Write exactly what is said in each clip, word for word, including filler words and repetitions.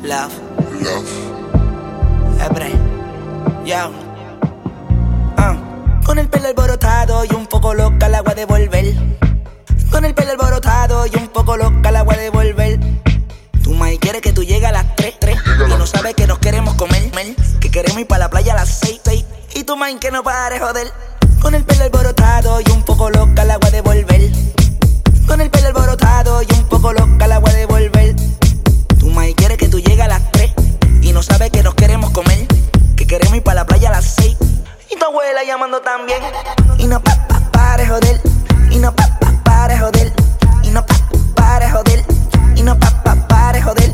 Love. Love. Ebre. Yo. Uh. Con el pelo alborotado y un poco loca la voy a devolver. Con el pelo alborotado y un poco loca la voy a devolver. Tu mai quiere que tú llegues a las tres, tres y no sabes que nos queremos comer, men, que queremos ir para la playa a las seis, seis. Y tu mai que no pare, joder. Con el pelo alborotado y un poco loca la voy a devolver. Con el pelo alborotado y un poco loca la voy a devolver. Tu mai quiere que tú llegues a las tres y no sabes que nos queremos comer, que queremos ir para la playa a las seis. Y tu abuela llamando también. Y no pa, pa, pare, joder. Y no pa, pa, pare, joder. Y no pa, pare, joder. Y no pa, pa, pare, joder.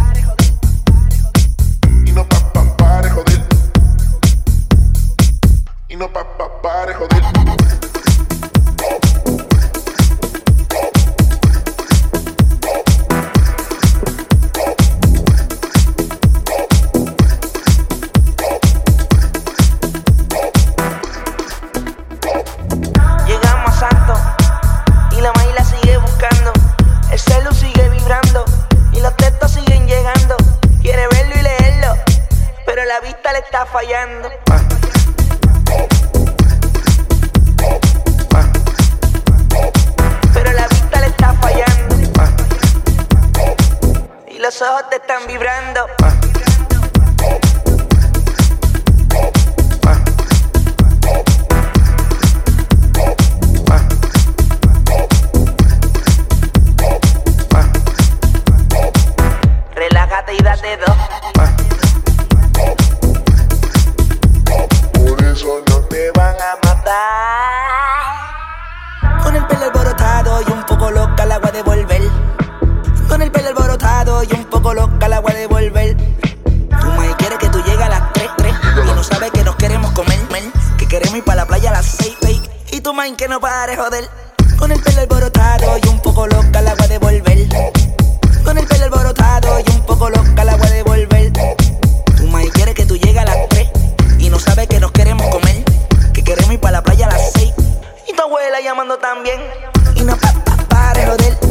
Y no pa, pa, pare, joder. Y no pa, pa, pare, joder. Llegamos a Santo y la maíz la sigue buscando. El celu sigue vibrando y los textos siguen llegando. Quiere verlo y leerlo, pero la vista le está fallando. Pero la vista le está fallando y los ojos te están vibrando. Relájate y date dos. Por eso no te van a Matar. Con el pelo alborotado y un poco loca la voy a devolver. Con el pelo alborotado y un poco loca la voy a devolver. Tu mai quiere que tú llegues a las tres, tres y no sabes que nos queremos comer, men, que queremos ir para la playa a las seis, seis. Y tu mai que no pare, joder. Con el pelo alborotado y un poco loca la voy a devolver. Con el pelo alborotado y un poco loca la voy a devolver. Tu mai quiere que tú llegues a las tres y no sabes que nos queremos comer, que queremos ir para la playa a las seis. Y tu abuela llamando también. Y no pa, pa, pare, joder.